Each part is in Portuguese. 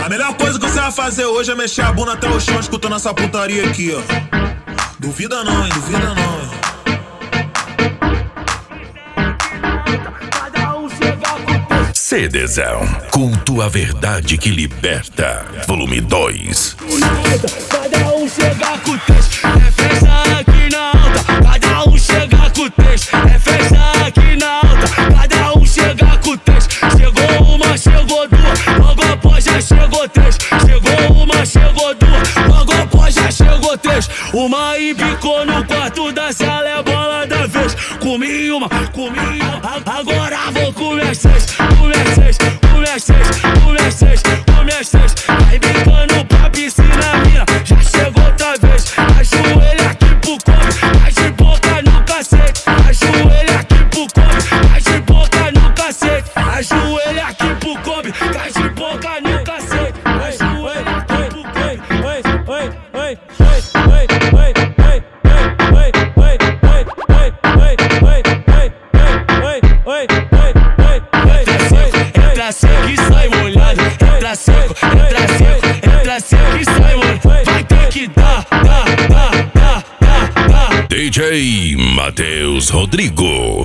A melhor coisa que você vai fazer hoje é mexer a bunda até o chão escutando essa putaria aqui, ó. Duvida não, hein? Duvida não, hein? CDzão, culto à verdade que liberta. Volume 2. Cada um chega com o texto, é festa aqui na alta. Cada um chega com o texto, é festa aqui na alta. Cada um chega com o texto. Chegou uma, chegou duas, logo após já chegou três. Chegou uma, chegou duas, logo após já chegou três. Uma embicou no quarto da sala, é bola da vez. Comi uma, agora vou comer seis. Comer seis, comer seis, comer seis, comer seis. Vai brincando pra piscina, mina, já chegou outra vez. Ajoelha aqui pro come, vai de boca no cacete. Ajoelha aqui pro come, vai de boca no cacete. Ajoelha aqui pro come, vai de boca no cacete. Ajoelha aqui pro come. Entra seco e sai molhado. Entra seco, entra seco, entra seco e sai molhado. Vai ter que dar. DJ Matheus Rodrigo.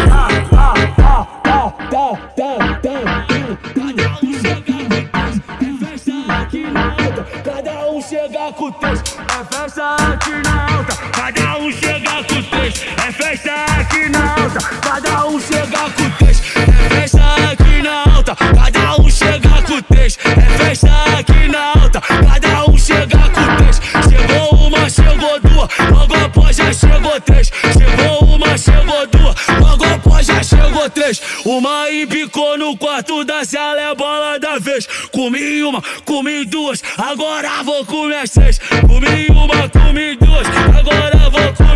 Cada um chega com o texto, é festa aqui na alta. Cada um chega com o texto, é festa aqui na alta. Cada um chega com o texto, é festa aqui na alta. Cada um chega com o texto, é festa aqui na alta. Cada um chega com o texto. Chegou uma, chegou duas, logo após já chegou três. Chegou uma, chegou duas, logo após já chegou três. Uma embicou no quarto da sala, é bola da vez. Comi uma, comi duas, agora vou comer seis. Comi uma, comi duas, agora vou comer